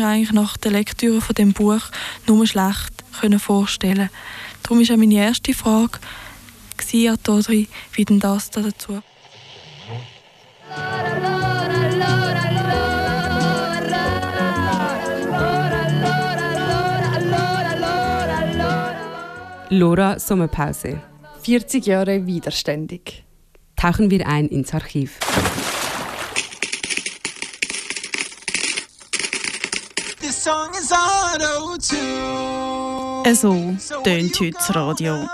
mir eigentlich nach der Lektüre von dem Buch nur schlecht vorstellen. Darum war auch meine erste Frage an Audrey, wie denn das da dazu? Lora Sommerpause. 40 Jahre widerständig. Tauchen wir ein ins Archiv. So tönt heute das Radio.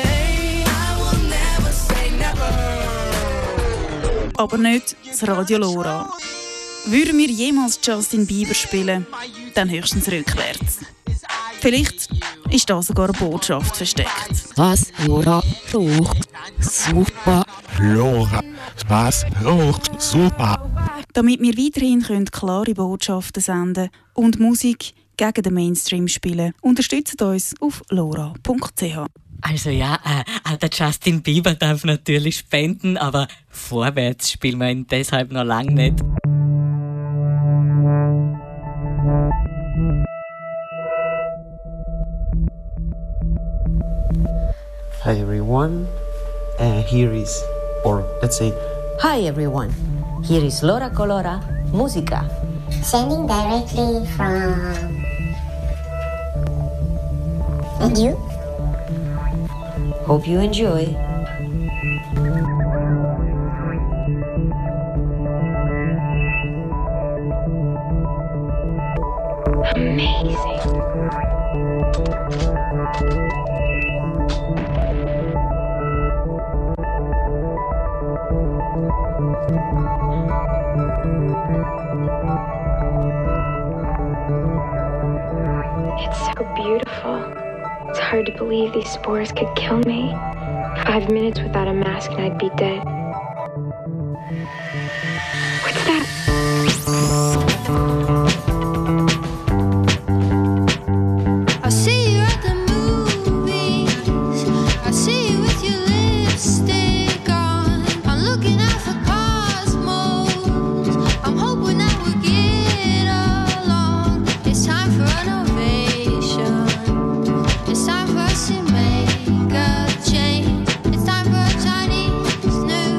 Aber nicht das Radio Lora. Würden wir jemals Justin Bieber spielen, dann höchstens rückwärts. Vielleicht ist da sogar eine Botschaft versteckt. Was Lora sucht, super. Lora, was sucht, super. Damit wir weiterhin klare Botschaften senden und Musik gegen den Mainstream spielen, unterstützt uns auf lora.ch. Also ja, auch der Justin Bieber darf natürlich spenden, aber vorwärts spielen wir ihn deshalb noch lange nicht. Hi everyone, here is, or let's say, Hi everyone, here is Lora Colora Musica. Sending directly from... And you? Hope you enjoy. Amazing. It's so beautiful. It's hard to believe these spores could kill me. 5 minutes without a mask and I'd be dead. What's that? It's time for a Chinese new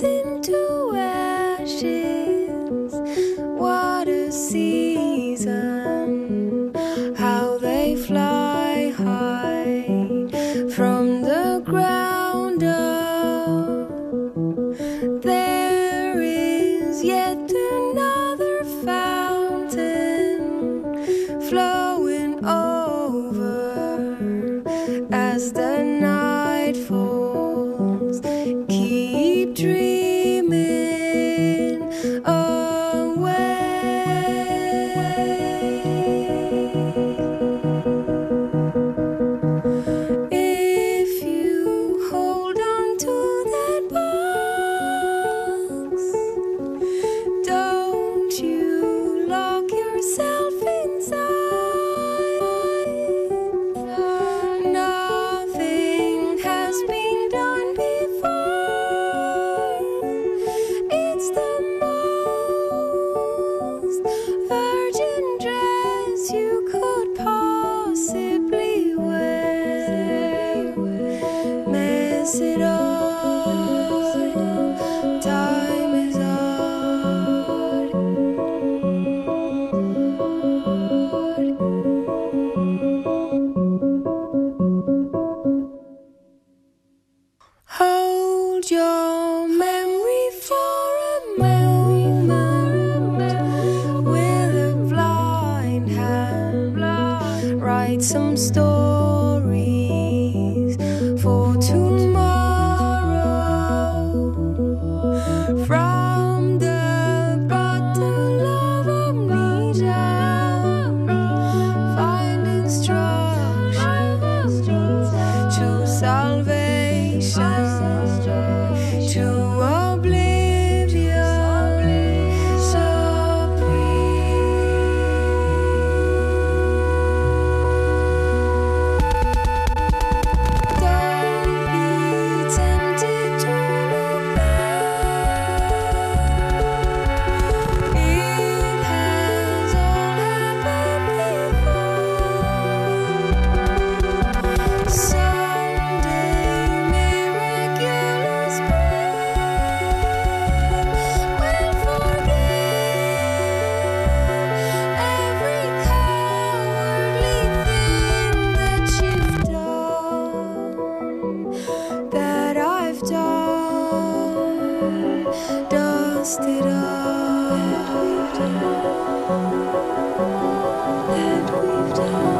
into ashes. What a season, how they fly high from the ground up. There is yet another fountain flowing over as the night falls. Keep dreaming away. If you hold on to that box, don't you lock yourself inside. Nothing has been done before. It's the most virgin dress you could possibly wear. Mess it up, time is hard. Hold your memory for a moment with a blind hand. Write some stories for tomorrow from the bottle of amnesia. Find instructions to salvation, to oblivion supreme. Don't be tempted to look back. It has all happened before. Someday miraculous spring will forgive every cowardly thing that you've done, that I've done. Dust it up, that we've done.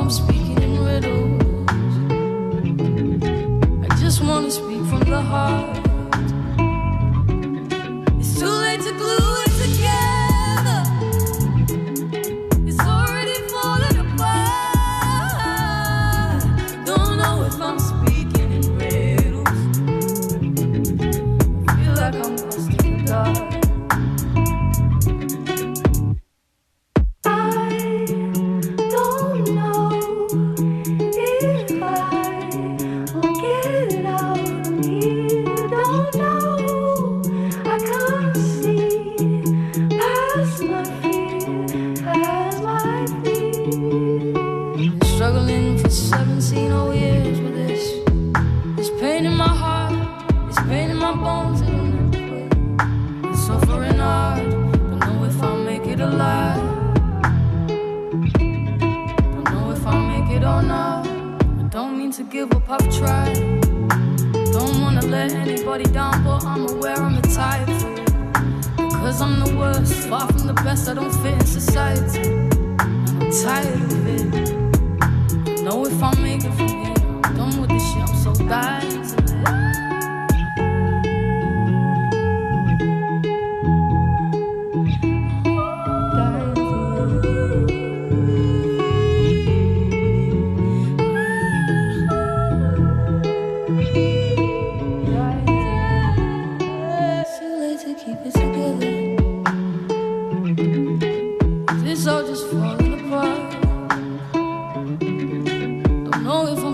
I'm speaking in riddles. I just wanna speak from the heart. It's too late to glue it together. It's already falling apart. Don't know if I'm speaking in riddles. I feel like I'm lost in the dark. To give up, I've tried. Don't wanna let anybody down, but I'm aware I'm the type. Because I'm the worst, far from the best, I don't fit in society. And I'm tired of it. I know if I make it from here, I'm done with this shit, I'm so dying to all just falling apart. Don't know if